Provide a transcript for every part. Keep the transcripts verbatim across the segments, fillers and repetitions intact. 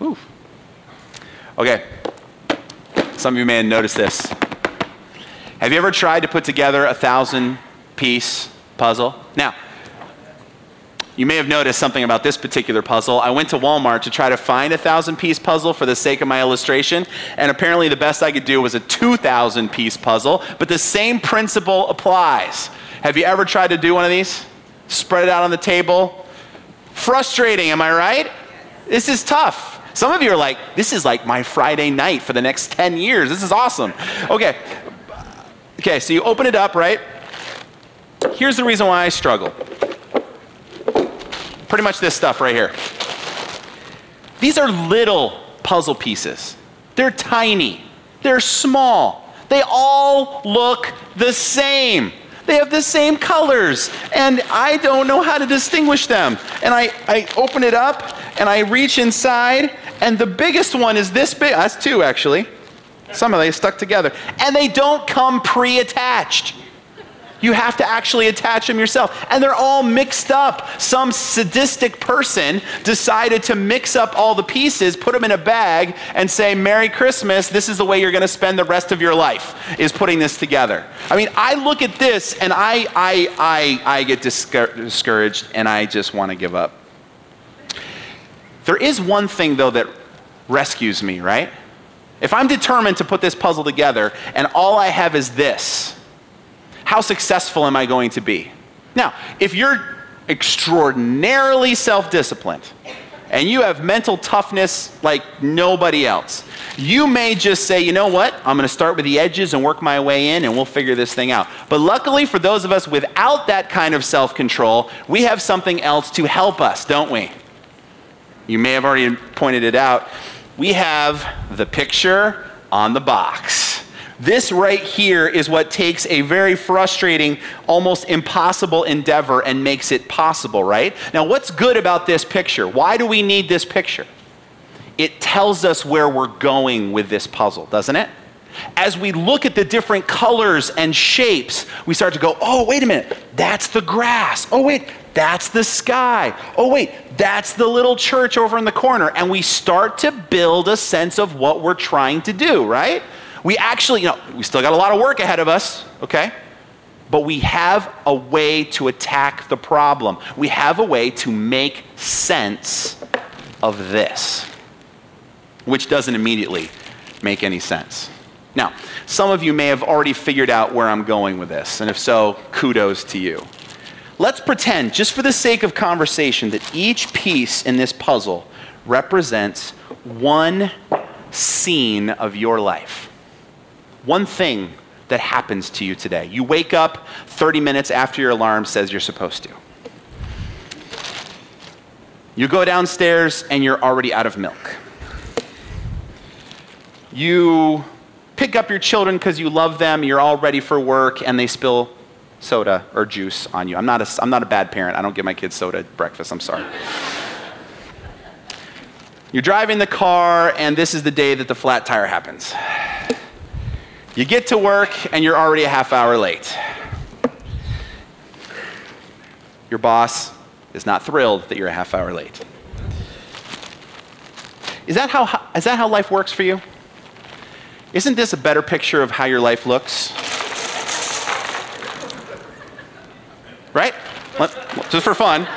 Whew. Okay, some of you may have noticed this. Have you ever tried to put together a thousand piece puzzle? Now, you may have noticed something about this particular puzzle. I went to Walmart to try to find a thousand piece puzzle for the sake of my illustration, and apparently the best I could do was a two thousand piece puzzle, but the same principle applies. Have you ever tried to do one of these? Spread it out on the table? Frustrating, am I right? This is tough. Some of you are like, this is like my Friday night for the next ten years. This is awesome. Okay, okay, so you open it up, right? Here's the reason why I struggle. Pretty much this stuff right here. These are little puzzle pieces. They're tiny. They're small. They all look the same. They have the same colors, and I don't know how to distinguish them. And I, I open it up, and I reach inside, and the biggest one is this big. That's two, actually. Some of them stuck together. And they don't come pre-attached. You have to actually attach them yourself. And they're all mixed up. Some sadistic person decided to mix up all the pieces, put them in a bag, and say, Merry Christmas, this is the way you're going to spend the rest of your life, is putting this together. I mean, I look at this, and I, I, I, I get discouraged, and I just want to give up. There is one thing, though, that rescues me, right? If I'm determined to put this puzzle together, and all I have is this, how successful am I going to be? Now, if you're extraordinarily self-disciplined and you have mental toughness like nobody else, you may just say, you know what? I'm going to start with the edges and work my way in, and we'll figure this thing out. But luckily for those of us without that kind of self-control, we have something else to help us, don't we? You may have already pointed it out. We have the picture on the box. This right here is what takes a very frustrating, almost impossible endeavor and makes it possible, right? Now, what's good about this picture? Why do we need this picture? It tells us where we're going with this puzzle, doesn't it? As we look at the different colors and shapes, we start to go, oh, wait a minute, that's the grass. Oh, wait, that's the sky. Oh, wait, that's the little church over in the corner. And we start to build a sense of what we're trying to do, right? We actually, you know, we still got a lot of work ahead of us, okay? But we have a way to attack the problem. We have a way to make sense of this, which doesn't immediately make any sense. Now, some of you may have already figured out where I'm going with this, and if so, kudos to you. Let's pretend, just for the sake of conversation, that each piece in this puzzle represents one scene of your life. One thing that happens to you today. You wake up thirty minutes after your alarm says you're supposed to. You go downstairs and you're already out of milk. You pick up your children because you love them, you're all ready for work, and they spill soda or juice on you. I'm not a, I'm not a bad parent. I don't give my kids soda at breakfast. I'm sorry. You're driving the car, and this is the day that the flat tire happens. You get to work, and you're already a half hour late. Your boss is not thrilled that you're a half hour late. Is that how, is that how life works for you? Isn't this a better picture of how your life looks? Right? Just for fun.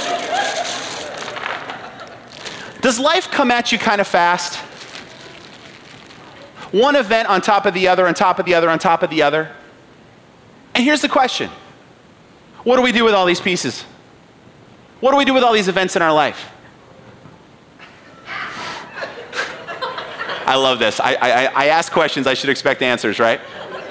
Does life come at you kind of fast? One event on top of the other, on top of the other, on top of the other. And here's the question. What do we do with all these pieces? What do we do with all these events in our life? I love this. I, I, I ask questions, I should expect answers, right?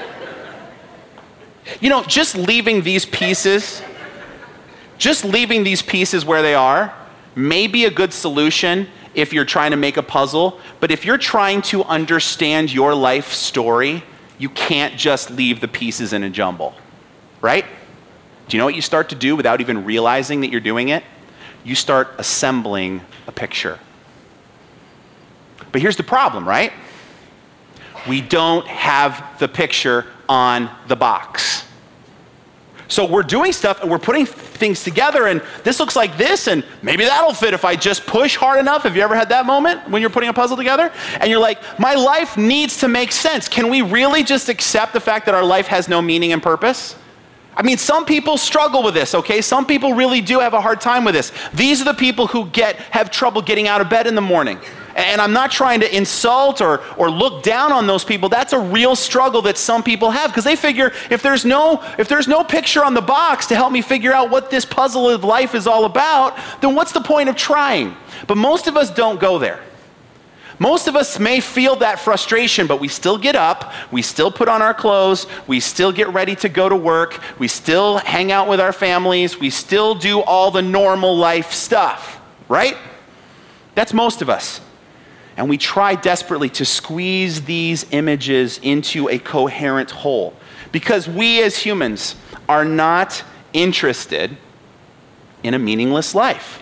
You know, just leaving these pieces, just leaving these pieces where they are may be a good solution if you're trying to make a puzzle, but if you're trying to understand your life story, you can't just leave the pieces in a jumble, right? Do you know what you start to do without even realizing that you're doing it? You start assembling a picture. But here's the problem, right? We don't have the picture on the box. So we're doing stuff and we're putting things together, and this looks like this, and maybe that'll fit if I just push hard enough. Have you ever had that moment when you're putting a puzzle together? And you're like, my life needs to make sense. Can we really just accept the fact that our life has no meaning and purpose? I mean, some people struggle with this, okay? Some people really do have a hard time with this. These are the people who get have trouble getting out of bed in the morning. And I'm not trying to insult or, or look down on those people. That's a real struggle that some people have, because they figure if there's no if there's no picture on the box to help me figure out what this puzzle of life is all about, then what's the point of trying? But most of us don't go there. Most of us may feel that frustration, but we still get up, we still put on our clothes, we still get ready to go to work, we still hang out with our families, we still do all the normal life stuff, right? That's most of us. And we try desperately to squeeze these images into a coherent whole, because we as humans are not interested in a meaningless life.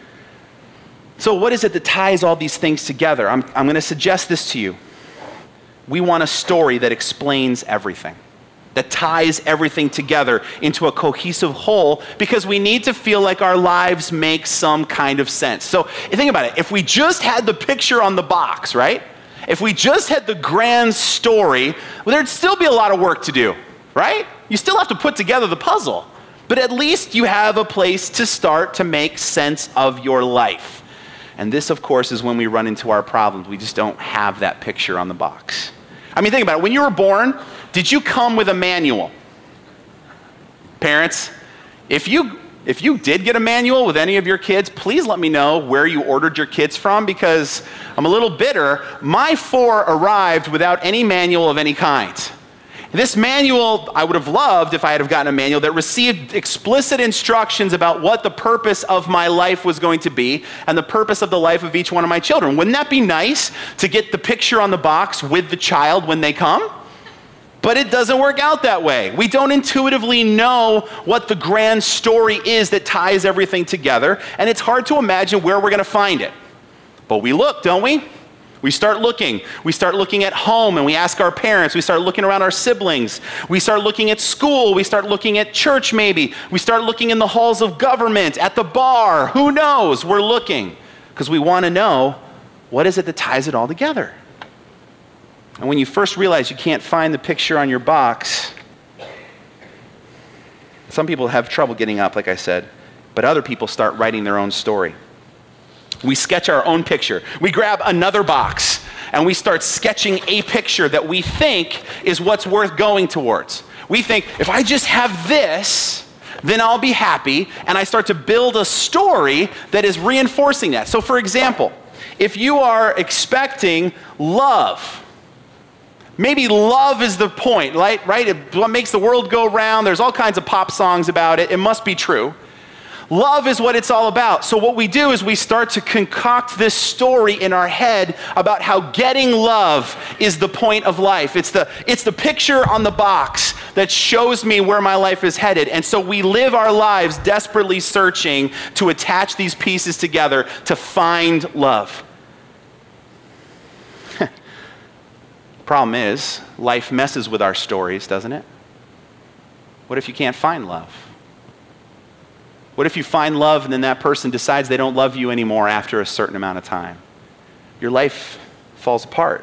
So what is it that ties all these things together? I'm, I'm going to suggest this to you. We want a story that explains everything, that ties everything together into a cohesive whole, because we need to feel like our lives make some kind of sense. So think about it. If we just had the picture on the box, right? If we just had the grand story, well, there'd still be a lot of work to do, right? You still have to put together the puzzle. But at least you have a place to start to make sense of your life. And this, of course, is when we run into our problems. We just don't have that picture on the box. I mean, think about it. When you were born, did you come with a manual? Parents, if you if you did get a manual with any of your kids, please let me know where you ordered your kids from, because I'm a little bitter. My four arrived without any manual of any kind. This manual, I would have loved if I had have gotten a manual that received explicit instructions about what the purpose of my life was going to be and the purpose of the life of each one of my children. Wouldn't that be nice to get the picture on the box with the child when they come? But it doesn't work out that way. We don't intuitively know what the grand story is that ties everything together, and it's hard to imagine where we're going to find it. But we look, don't we? We start looking. We start looking at home, and we ask our parents. We start looking around our siblings. We start looking at school. We start looking at church maybe. We start looking in the halls of government, at the bar. Who knows? We're looking because we want to know, what is it that ties it all together? And when you first realize you can't find the picture on your box, some people have trouble getting up, like I said, but other people start writing their own story. We sketch our own picture. We grab another box and we start sketching a picture that we think is what's worth going towards. We think, if I just have this, then I'll be happy, and I start to build a story that is reinforcing that. So for example, if you are expecting love, maybe love is the point, right? right? It, what makes the world go round, there's all kinds of pop songs about it, it must be true. Love is what it's all about. So what we do is we start to concoct this story in our head about how getting love is the point of life. It's the, it's the picture on the box that shows me where my life is headed. And so we live our lives desperately searching to attach these pieces together to find love. Problem is, life messes with our stories, doesn't it? What if you can't find love? What if you find love and then that person decides they don't love you anymore after a certain amount of time? Your life falls apart.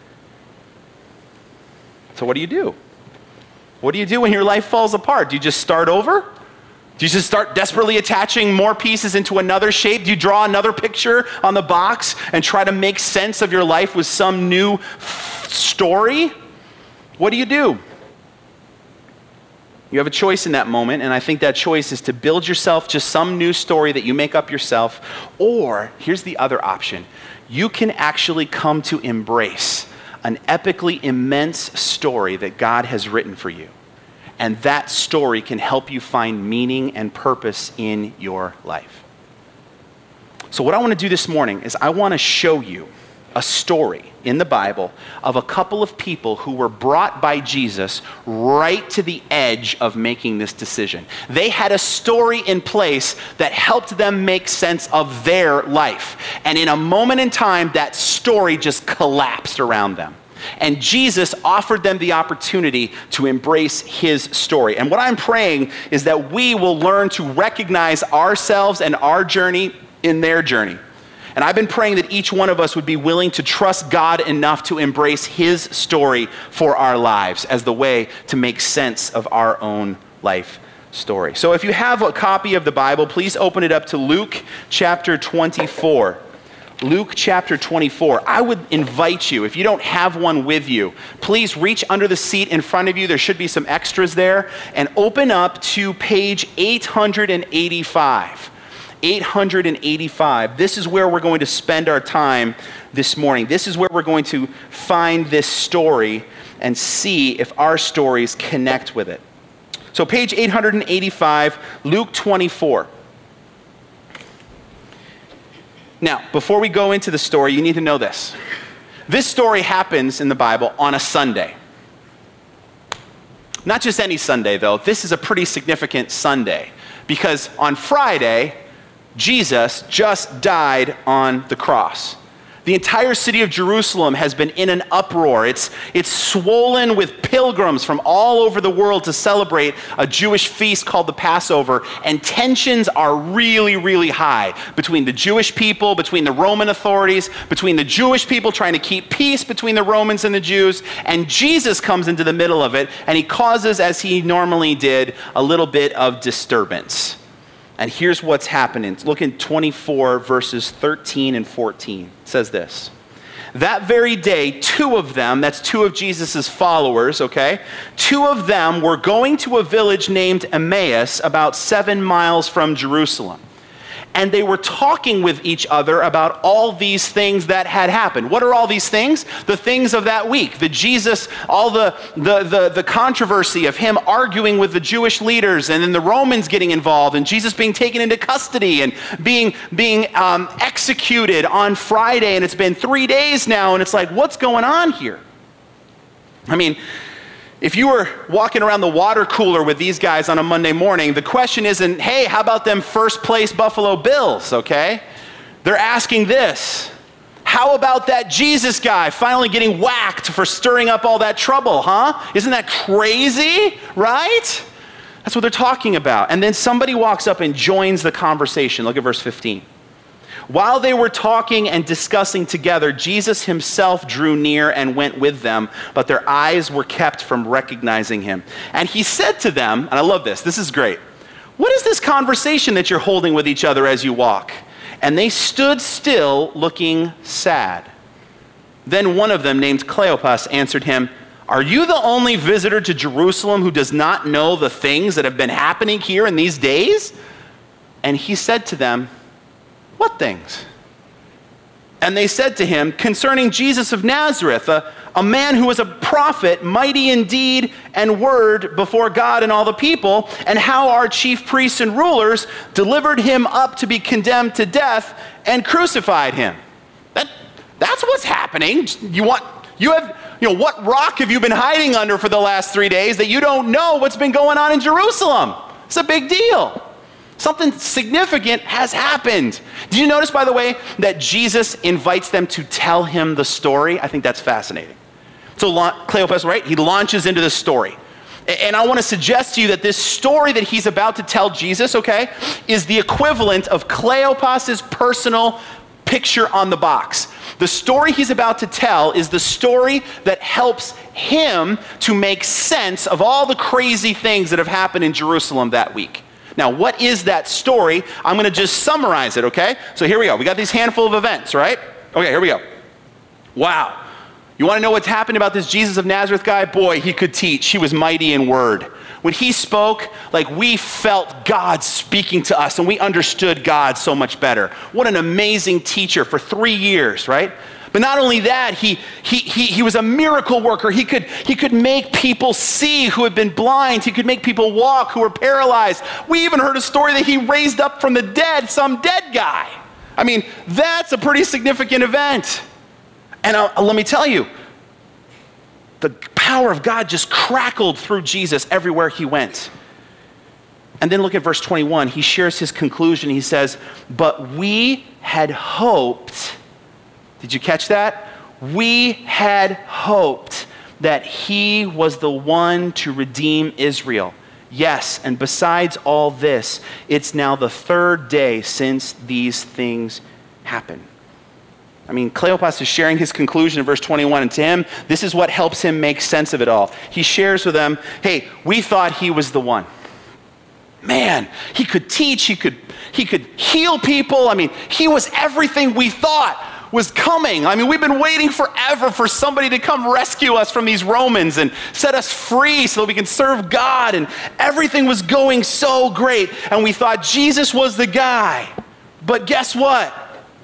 So what do you do? What do you do when your life falls apart? Do you just start over? Do you just start desperately attaching more pieces into another shape? Do you draw another picture on the box and try to make sense of your life with some new story? What do you do? You have a choice in that moment, and I think that choice is to build yourself just some new story that you make up yourself, or here's the other option. You can actually come to embrace an epically immense story that God has written for you, and that story can help you find meaning and purpose in your life. So what I want to do this morning is I want to show you a story in the Bible of a couple of people who were brought by Jesus right to the edge of making this decision. They had a story in place that helped them make sense of their life. And in a moment in time, that story just collapsed around them. And Jesus offered them the opportunity to embrace his story. And what I'm praying is that we will learn to recognize ourselves and our journey in their journey. And I've been praying that each one of us would be willing to trust God enough to embrace his story for our lives as the way to make sense of our own life story. So if you have a copy of the Bible, please open it up to Luke chapter twenty-four. Luke chapter twenty-four. I would invite you, if you don't have one with you, please reach under the seat in front of you. There should be some extras there. And open up to page eight hundred eighty-five. eight hundred eighty-five. This is where we're going to spend our time this morning. This is where we're going to find this story and see if our stories connect with it. So page eight hundred eighty-five, Luke twenty-four. Now, before we go into the story, you need to know this. This story happens in the Bible on a Sunday. Not just any Sunday, though. This is a pretty significant Sunday because on Friday, Jesus just died on the cross. The entire city of Jerusalem has been in an uproar. It's, it's swollen with pilgrims from all over the world to celebrate a Jewish feast called the Passover. And tensions are really, really high between the Jewish people, between the Roman authorities, between the Jewish people trying to keep peace between the Romans and the Jews. And Jesus comes into the middle of it, and he causes, as he normally did, a little bit of disturbance. And here's what's happening. Look in twenty-four, verses thirteen and fourteen. It says this. That very day, two of them, that's two of Jesus' followers, okay? Two of them were going to a village named Emmaus, about seven miles from Jerusalem. And they were talking with each other about all these things that had happened. What are all these things? The things of that week. The Jesus, all the, the, the, the controversy of him arguing with the Jewish leaders and then the Romans getting involved and Jesus being taken into custody and being, being um, executed on Friday. And it's been three days now and it's like, what's going on here? I mean, if you were walking around the water cooler with these guys on a Monday morning, the question isn't, hey, how about them first place Buffalo Bills, okay? They're asking this. How about that Jesus guy finally getting whacked for stirring up all that trouble, huh? Isn't that crazy, right? That's what they're talking about. And then somebody walks up and joins the conversation. Look at verse fifteen. While they were talking and discussing together, Jesus himself drew near and went with them, but their eyes were kept from recognizing him. And he said to them, and I love this, this is great, what is this conversation that you're holding with each other as you walk? And they stood still, looking sad. Then one of them, named Cleopas, answered him, are you the only visitor to Jerusalem who does not know the things that have been happening here in these days? And he said to them, what things? And they said to him, concerning Jesus of Nazareth, a, a man who was a prophet, mighty in deed and word before God and all the people, and how our chief priests and rulers delivered him up to be condemned to death and crucified him. That, that's what's happening. You want, you have, you know, what rock have you been hiding under for the last three days that you don't know what's been going on in Jerusalem? It's a big deal. Something significant has happened. Did you notice, by the way, that Jesus invites them to tell him the story? I think that's fascinating. So Cleopas, right? He launches into this story. And I want to suggest to you that this story that he's about to tell Jesus, okay, is the equivalent of Cleopas's personal picture on the box. The story he's about to tell is the story that helps him to make sense of all the crazy things that have happened in Jerusalem that week. Now, what is that story? I'm going to just summarize it, okay? So here we go. We got these handful of events, right? Okay, here we go. Wow. You want to know what's happened about this Jesus of Nazareth guy? Boy, he could teach. He was mighty in word. When he spoke, like we felt God speaking to us and we understood God so much better. What an amazing teacher for three years, right? But not only that, he, he, he, he was a miracle worker. He could, he could make people see who had been blind. He could make people walk who were paralyzed. We even heard a story that he raised up from the dead some dead guy. I mean, that's a pretty significant event. And uh, let me tell you, the power of God just crackled through Jesus everywhere he went. And then look at verse twenty-one. He shares his conclusion. He says, but we had hoped. Did you catch that? we had hoped that he was the one to redeem Israel. Yes, and besides all this, it's now the third day since these things happened. I mean, Cleopas is sharing his conclusion in verse twenty-one, and to him, this is what helps him make sense of it all. He shares with them, hey, we thought he was the one. Man, he could teach, he could, he could heal people. I mean, he was everything we thought was coming. I mean, we've been waiting forever for somebody to come rescue us from these Romans and set us free so that we can serve God, and everything was going so great, and we thought Jesus was the guy. But guess what?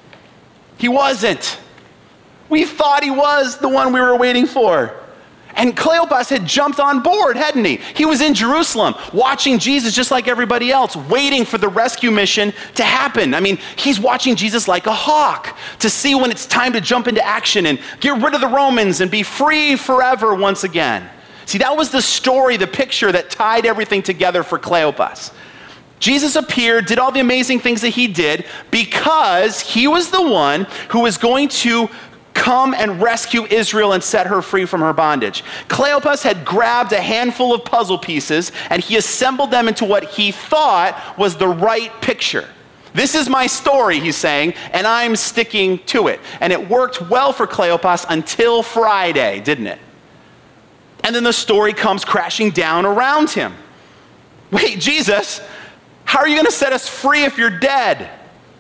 He wasn't. We thought he was the one we were waiting for. And Cleopas had jumped on board, hadn't he? He was in Jerusalem, watching Jesus just like everybody else, waiting for the rescue mission to happen. I mean, he's watching Jesus like a hawk to see when it's time to jump into action and get rid of the Romans and be free forever once again. See, that was the story, the picture that tied everything together for Cleopas. Jesus appeared, did all the amazing things that he did because he was the one who was going to come and rescue Israel and set her free from her bondage. Cleopas had grabbed a handful of puzzle pieces and he assembled them into what he thought was the right picture. This is my story, he's saying, and I'm sticking to it. And it worked well for Cleopas until Friday, didn't it? And then the story comes crashing down around him. Wait, Jesus, how are you going to set us free if you're dead?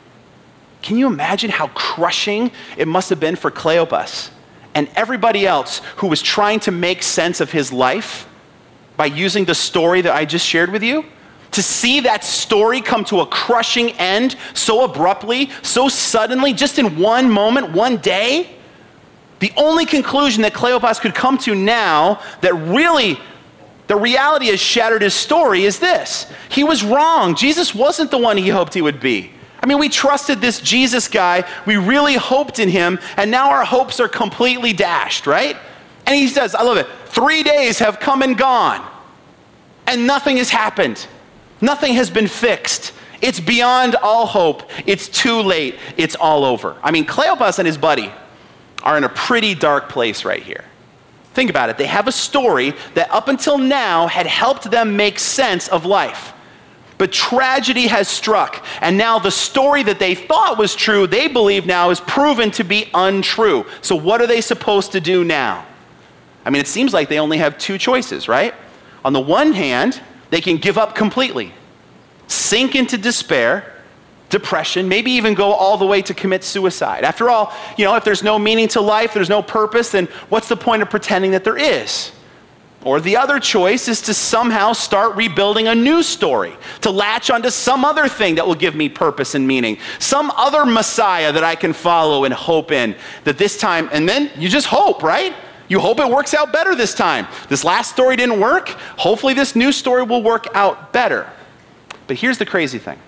Can you imagine how crushing it must have been for Cleopas and everybody else who was trying to make sense of his life by using the story that I just shared with you? To see that story come to a crushing end so abruptly, so suddenly, just in one moment, one day? The only conclusion that Cleopas could come to now that really the reality has shattered his story is this. He was wrong. Jesus wasn't the one he hoped he would be. I mean, we trusted this Jesus guy. We really hoped in him, and now our hopes are completely dashed, right? And he says, I love it, three days have come and gone, and nothing has happened. Nothing has been fixed. It's beyond all hope. It's too late. It's all over. I mean, Cleopas and his buddy are in a pretty dark place right here. Think about it. They have a story that up until now had helped them make sense of life. But tragedy has struck, and now the story that they thought was true, they believe now is proven to be untrue. So what are they supposed to do now? I mean, it seems like they only have two choices, right? On the one hand, they can give up completely, sink into despair, depression, maybe even go all the way to commit suicide. After all, you know, if there's no meaning to life, there's no purpose, then what's the point of pretending that there is? Or the other choice is to somehow start rebuilding a new story, to latch onto some other thing that will give me purpose and meaning, some other Messiah that I can follow and hope in, that this time, and then you just hope, right? You hope it works out better this time. This last story didn't work. Hopefully this new story will work out better. But here's the crazy thing.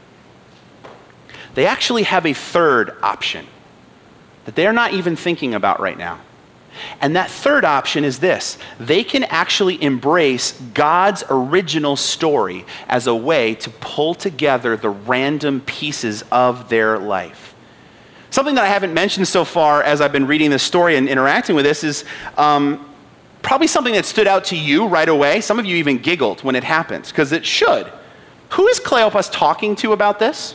They actually have a third option that they're not even thinking about right now. And that third option is this. They can actually embrace God's original story as a way to pull together the random pieces of their life. Something that I haven't mentioned so far as I've been reading this story and interacting with this is um, probably something that stood out to you right away. Some of you even giggled when it happened, because it should. Who is Cleopas talking to about this?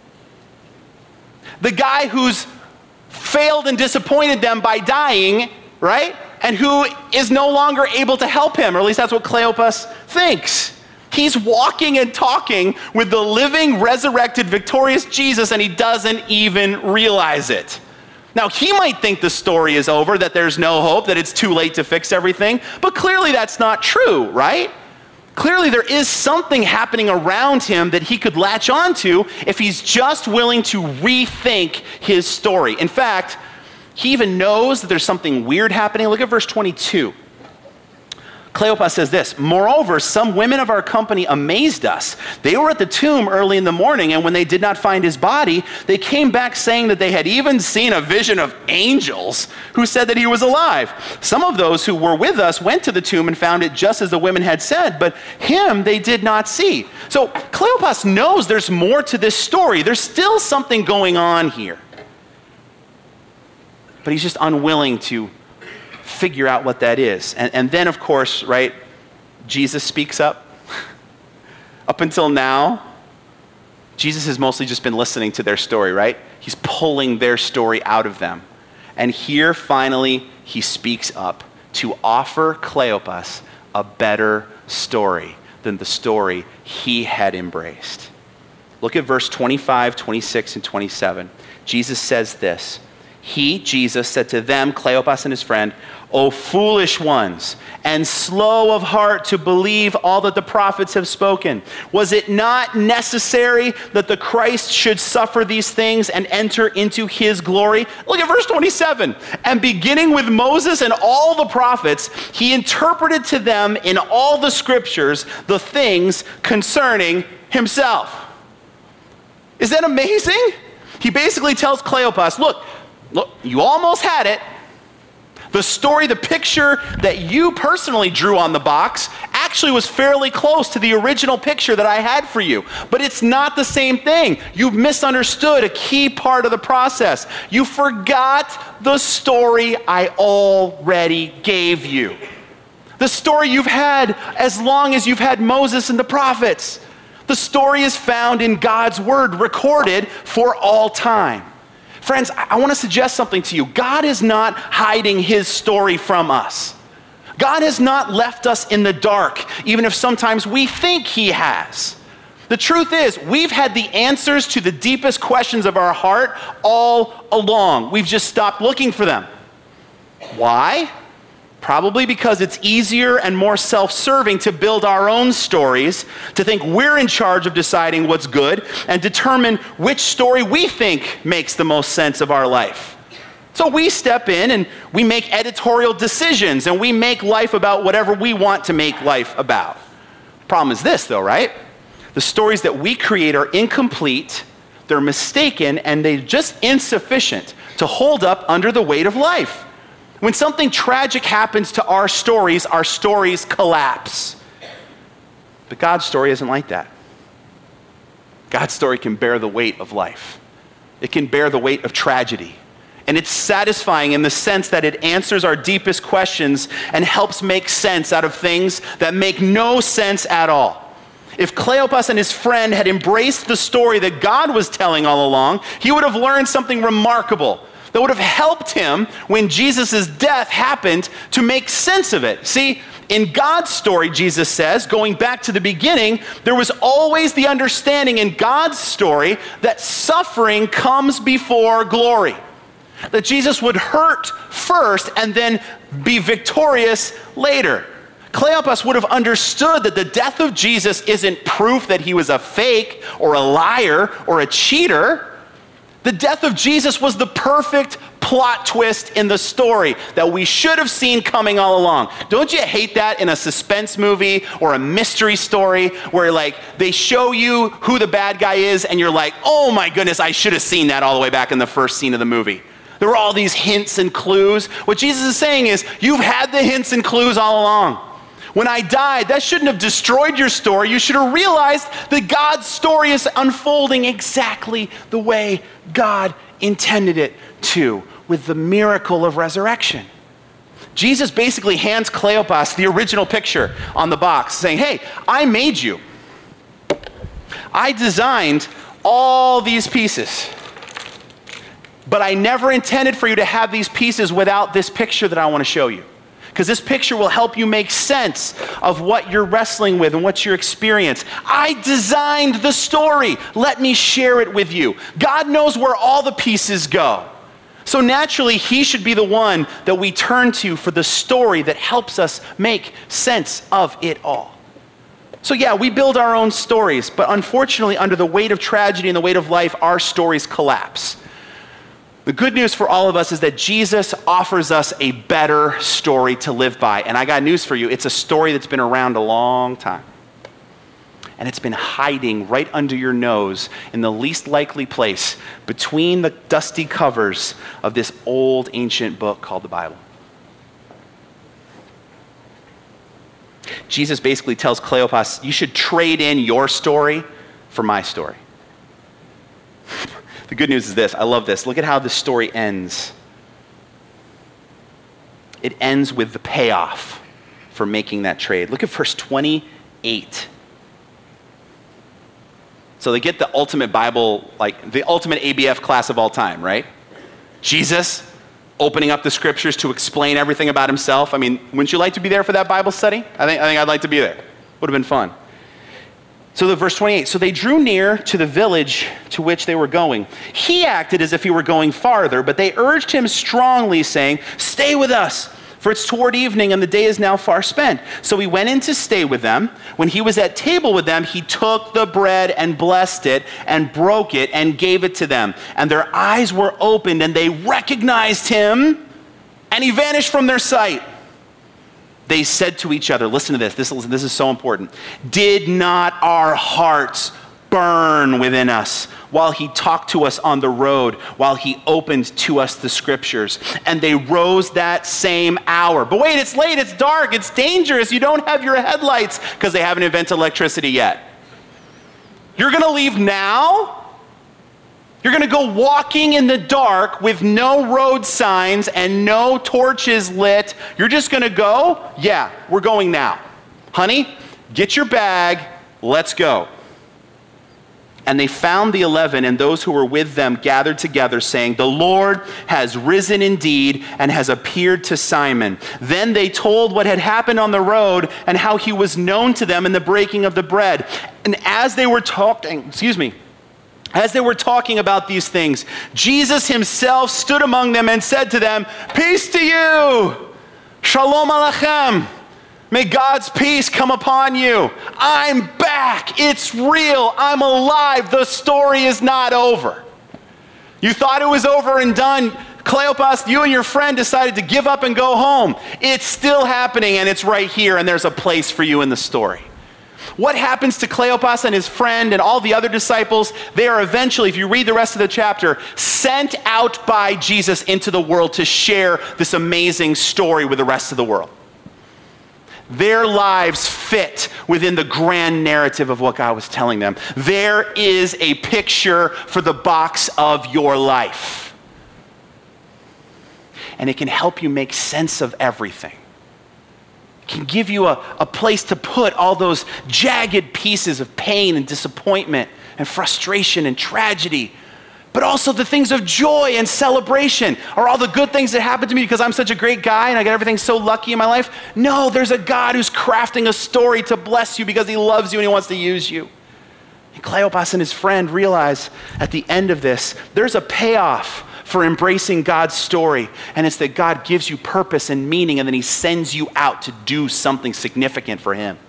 The guy who's failed and disappointed them by dying, right? And who is no longer able to help him, or at least that's what Cleopas thinks. He's walking and talking with the living, resurrected, victorious Jesus, and he doesn't even realize it. Now, he might think the story is over, that there's no hope, that it's too late to fix everything, but clearly that's not true, right? Clearly there is something happening around him that he could latch onto if he's just willing to rethink his story. In fact, he even knows that there's something weird happening. Look at verse twenty-two. Cleopas says this, "Moreover, some women of our company amazed us. They were at the tomb early in the morning, and when they did not find his body, they came back saying that they had even seen a vision of angels who said that he was alive. Some of those who were with us went to the tomb and found it just as the women had said, but him they did not see." So Cleopas knows there's more to this story. There's still something going on here. but he's just unwilling to figure out what that is. And, and then, of course, right, Jesus speaks up. Up until now, Jesus has mostly just been listening to their story, right? He's pulling their story out of them. And here, finally, he speaks up to offer Cleopas a better story than the story he had embraced. Look at verse twenty-five, twenty-six, and twenty-seven. Jesus says this. He, Jesus, said to them, Cleopas and his friend, O foolish ones, and slow of heart to believe all that the prophets have spoken. Was it not necessary that the Christ should suffer these things and enter into his glory? Look at verse twenty-seven. And beginning with Moses and all the prophets, he interpreted to them in all the scriptures the things concerning himself. Is that amazing? He basically tells Cleopas, look, look, you almost had it. The story, the picture that you personally drew on the box actually was fairly close to the original picture that I had for you. But it's not the same thing. You've misunderstood a key part of the process. You forgot the story I already gave you. The story you've had as long as you've had Moses and the prophets. The story is found in God's word, recorded for all time. Friends, I want to suggest something to you. God is not hiding his story from us. God has not left us in the dark, even if sometimes we think he has. The truth is, we've had the answers to the deepest questions of our heart all along. We've just stopped looking for them. Why? Probably because it's easier and more self-serving to build our own stories, to think we're in charge of deciding what's good, and determine which story we think makes the most sense of our life. So we step in and we make editorial decisions, and we make life about whatever we want to make life about. Problem is this, though, right? The stories that we create are incomplete, they're mistaken, and they're just insufficient to hold up under the weight of life. When something tragic happens to our stories, our stories collapse. But God's story isn't like that. God's story can bear the weight of life. It can bear the weight of tragedy. And it's satisfying in the sense that it answers our deepest questions and helps make sense out of things that make no sense at all. If Cleopas and his friend had embraced the story that God was telling all along, he would have learned something remarkable that would have helped him when Jesus' death happened to make sense of it. See, in God's story, Jesus says, going back to the beginning, there was always the understanding in God's story that suffering comes before glory. That Jesus would hurt first and then be victorious later. Cleopas would have understood that the death of Jesus isn't proof that he was a fake or a liar or a cheater. The death of Jesus was the perfect plot twist in the story that we should have seen coming all along. Don't you hate that in a suspense movie or a mystery story where like they show you who the bad guy is and you're like, oh my goodness, I should have seen that all the way back in the first scene of the movie. There were all these hints and clues. What Jesus is saying is, you've had the hints and clues all along. When I died, that shouldn't have destroyed your story. You should have realized that God's story is unfolding exactly the way God intended it to, with the miracle of resurrection. Jesus basically hands Cleopas the original picture on the box, saying, hey, I made you. I designed all these pieces. But I never intended for you to have these pieces without this picture that I want to show you. Because this picture will help you make sense of what you're wrestling with and what's your experience. I designed the story. Let me share it with you. God knows where all the pieces go. So naturally, he should be the one that we turn to for the story that helps us make sense of it all. So yeah, we build our own stories, but unfortunately, under the weight of tragedy and the weight of life, our stories collapse. The good news for all of us is that Jesus offers us a better story to live by. And I got news for you. It's a story that's been around a long time. And it's been hiding right under your nose in the least likely place between the dusty covers of this old ancient book called the Bible. Jesus basically tells Cleopas, you should trade in your story for my story. The good news is this. I love this. Look at how the story ends. it ends with the payoff for making that trade. Look at verse twenty-eight. So they get the ultimate Bible, like the ultimate A B F class of all time, right? Jesus opening up the scriptures to explain everything about himself. I mean, wouldn't you like to be there for that Bible study? I think, I think I'd like to be there. Would have been fun. So the verse twenty-eight, so they drew near to the village to which they were going. He acted as if he were going farther, but they urged him strongly, saying, "Stay with us, for it's toward evening and the day is now far spent." So he went in to stay with them. When he was at table with them, he took the bread and blessed it and broke it and gave it to them. And their eyes were opened and they recognized him, and he vanished from their sight. They said to each other, listen to this, this, this is so important. "Did not our hearts burn within us while he talked to us on the road, while he opened to us the scriptures?" And they rose that same hour. But wait, it's late, it's dark, it's dangerous. You don't have your headlights because they haven't invented electricity yet. You're going to leave now? You're going to go walking in the dark with no road signs and no torches lit. You're just going to go? Yeah, we're going now. Honey, get your bag. Let's go. And they found the eleven and those who were with them gathered together, saying, "The Lord has risen indeed and has appeared to Simon." Then they told what had happened on the road and how he was known to them in the breaking of the bread. And as they were talking, excuse me, As they were talking about these things, Jesus himself stood among them and said to them, "Peace to you! Shalom Alechem! May God's peace come upon you. I'm back. It's real. I'm alive. The story is not over." You thought it was over and done. Cleopas, you and your friend decided to give up and go home. It's still happening, and it's right here, and there's a place for you in the story. What happens to Cleopas and his friend and all the other disciples? They are eventually, if you read the rest of the chapter, sent out by Jesus into the world to share this amazing story with the rest of the world. Their lives fit within the grand narrative of what God was telling them. There is a picture for the box of your life. And it can help you make sense of everything. Can give you a, a place to put all those jagged pieces of pain and disappointment and frustration and tragedy, but also the things of joy and celebration. Are all the good things that happen to me because I'm such a great guy and I got everything so lucky in my life? No, there's a God who's crafting a story to bless you because he loves you and he wants to use you. And Cleopas and his friend realize at the end of this, there's a payoff for embracing God's story, and it's that God gives you purpose and meaning, and then he sends you out to do something significant for him.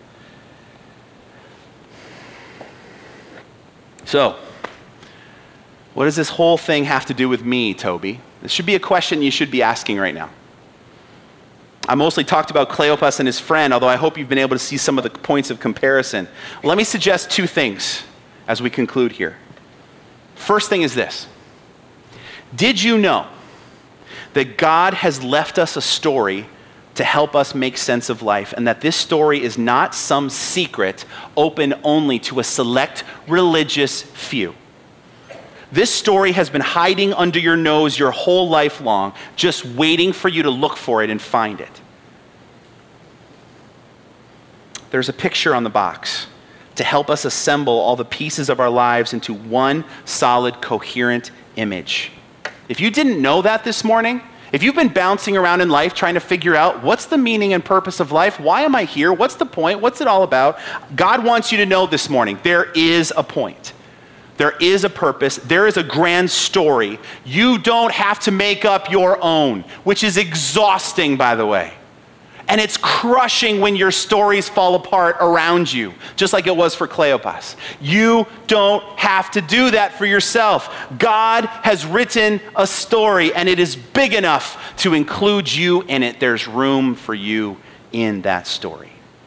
So, what does this whole thing have to do with me, Toby? This should be a question you should be asking right now. I mostly talked about Cleopas and his friend, although I hope you've been able to see some of the points of comparison. Let me suggest two things as we conclude here. First thing is this. Did you know that God has left us a story to help us make sense of life, and that this story is not some secret open only to a select religious few? This story has been hiding under your nose your whole life long, just waiting for you to look for it and find it. There's a picture on the box to help us assemble all the pieces of our lives into one solid, coherent image. If you didn't know that this morning, if you've been bouncing around in life trying to figure out what's the meaning and purpose of life, why am I here, what's the point, what's it all about, God wants you to know this morning, there is a point. There is a purpose. There is a grand story. You don't have to make up your own, which is exhausting, by the way. And it's crushing when your stories fall apart around you, just like it was for Cleopas. You don't have to do that for yourself. God has written a story, and it is big enough to include you in it. There's room for you in that story.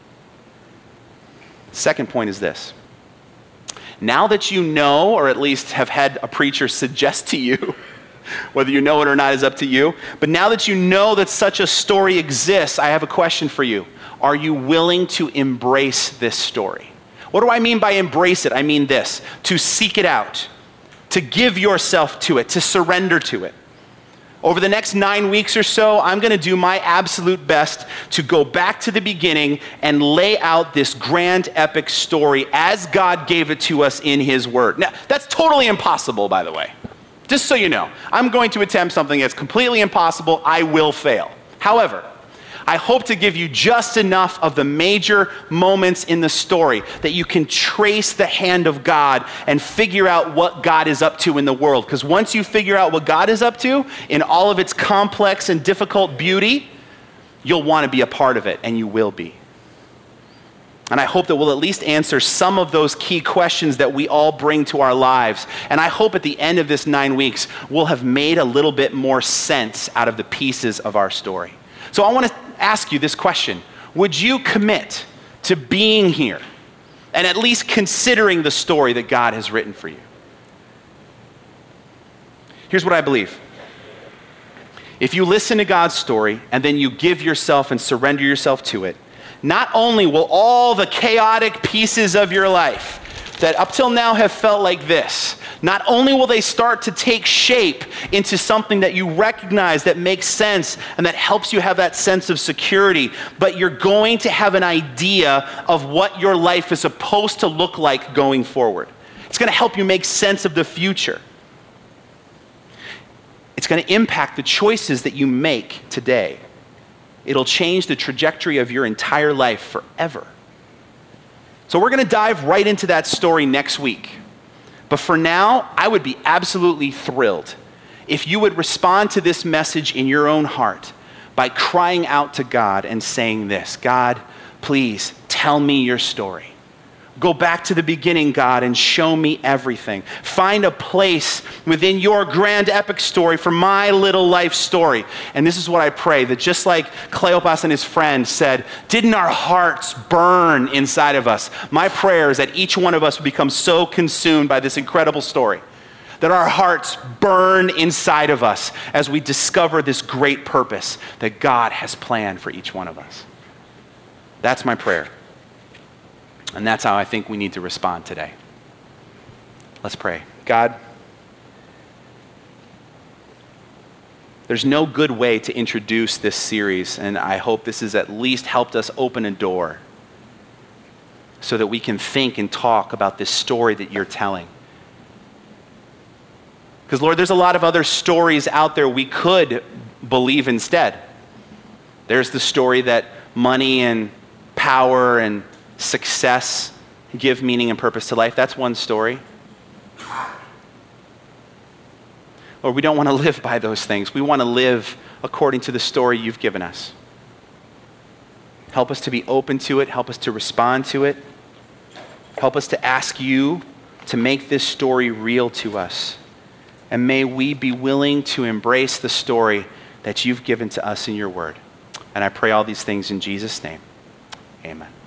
Second point is this. Now that you know, or at least have had a preacher suggest to you, whether you know it or not is up to you, but now that you know that such a story exists, I have a question for you. Are you willing to embrace this story? What do I mean by embrace it? I mean this, to seek it out, to give yourself to it, to surrender to it. Over the next nine weeks or so, I'm going to do my absolute best to go back to the beginning and lay out this grand epic story as God gave it to us in his word. Now, that's totally impossible, by the way. Just so you know, I'm going to attempt something that's completely impossible. I will fail. However, I hope to give you just enough of the major moments in the story that you can trace the hand of God and figure out what God is up to in the world. Because once you figure out what God is up to in all of its complex and difficult beauty, you'll want to be a part of it, and you will be. And I hope that we'll at least answer some of those key questions that we all bring to our lives. And I hope at the end of this nine weeks, we'll have made a little bit more sense out of the pieces of our story. So I want to ask you this question. Would you commit to being here and at least considering the story that God has written for you? Here's what I believe. If you listen to God's story and then you give yourself and surrender yourself to it, not only will all the chaotic pieces of your life that up till now have felt like this, not only will they start to take shape into something that you recognize that makes sense and that helps you have that sense of security, but you're going to have an idea of what your life is supposed to look like going forward. It's going to help you make sense of the future. It's going to impact the choices that you make today. It'll change the trajectory of your entire life forever. So we're going to dive right into that story next week. But for now, I would be absolutely thrilled if you would respond to this message in your own heart by crying out to God and saying this: God, please tell me your story. Go back to the beginning, God, and show me everything. Find a place within your grand epic story for my little life story. And this is what I pray, that just like Cleopas and his friend said, didn't our hearts burn inside of us? My prayer is that each one of us would become so consumed by this incredible story that our hearts burn inside of us as we discover this great purpose that God has planned for each one of us. That's my prayer. And that's how I think we need to respond today. Let's pray. God, there's no good way to introduce this series, and I hope this has at least helped us open a door so that we can think and talk about this story that you're telling. Because, Lord, there's a lot of other stories out there we could believe instead. There's the story that money and power and success give meaning and purpose to life. That's one story. Lord, we don't want to live by those things. We want to live according to the story you've given us. Help us to be open to it. Help us to respond to it. Help us to ask you to make this story real to us. And may we be willing to embrace the story that you've given to us in your word. And I pray all these things in Jesus' name. Amen.